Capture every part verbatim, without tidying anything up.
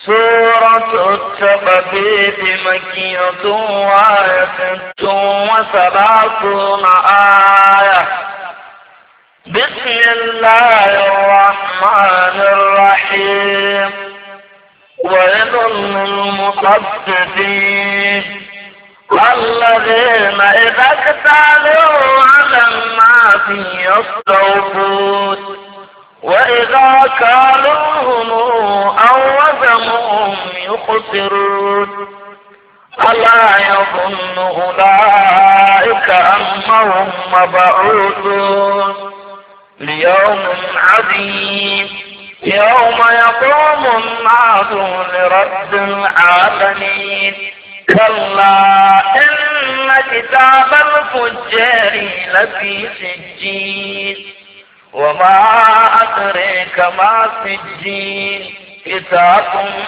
سورة التخفيف مكية وآية ست وثلاثون آية. بسم الله الرحمن الرحيم. ويل للمطففين الذين إذا اكتالوا على الناس يستوفون وإذا كالوهم أو وزنوهم يخسرون. ألا يظن أولئك أنهم مبعوثون ليوم عظيم يوم يقوم الناس لرب العالمين. كلا إن كتاب الفجار لفي سجين وما أدريك ما سجين كتاب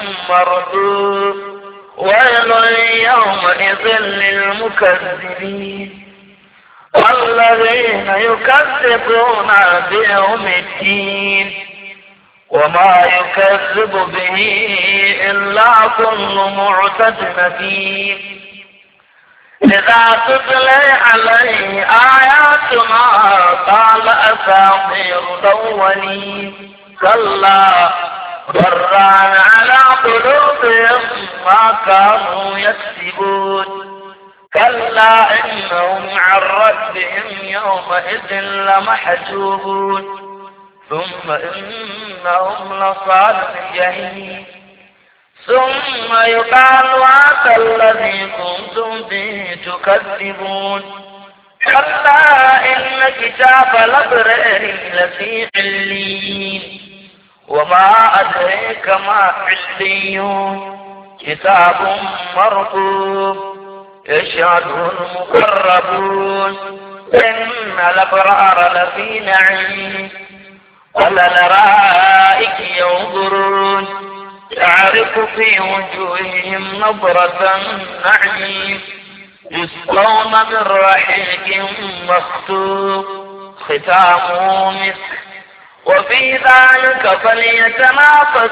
مرقوم. ويل يومئذ للمكذبين الذين يكذبون بيوم الدين وما يكذب به إلا كل معتد نثيم. إذا تتلى عليه آياتنا قال أساطير الأولين. كلا بران على قلوبهم ما كانوا يكسبون. كلا إنهم عن ربهم يومئذ لمحجوبون ثم إنهم لصال الجحيم. ثم يقال هذا الذي كنتم به تكذبون. كلا إن كتاب الأبرار لفي عليين وما أدريك ما عليون كتاب مرقوم يشهده المقربون. إن الأبرار لفي نعيم على الأرائك ينظرون تعرف في وجوههم نظرة النعيم يسقون من رحيق مختوم ختامه مسك وفي ذلك فليتنافس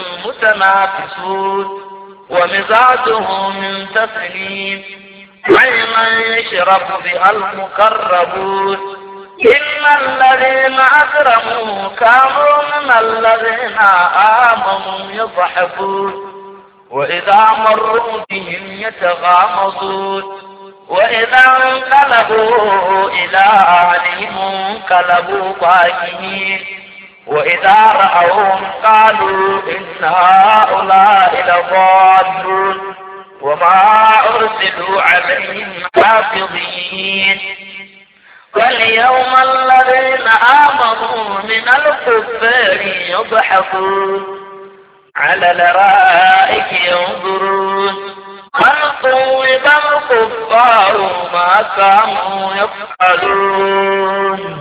المتنافسون. ومزاجه من تسليم عينا يشرب بها المقربون. إن الذين أجرموا كانوا من الذين آمنوا يضحكون وإذا مروا بهم يتغامضون وإذا انقلبوا إلى أهلهم انقلبوا فاكهين وإذا رأوهم قالوا إن هؤلاء لضالون وما أرسلوا عليهم حافظين. فاليوم الذين آمنوا من الكفار يضحكون على الأرائك ينظرون هل ثوب الكفار ما كانوا يفعلون.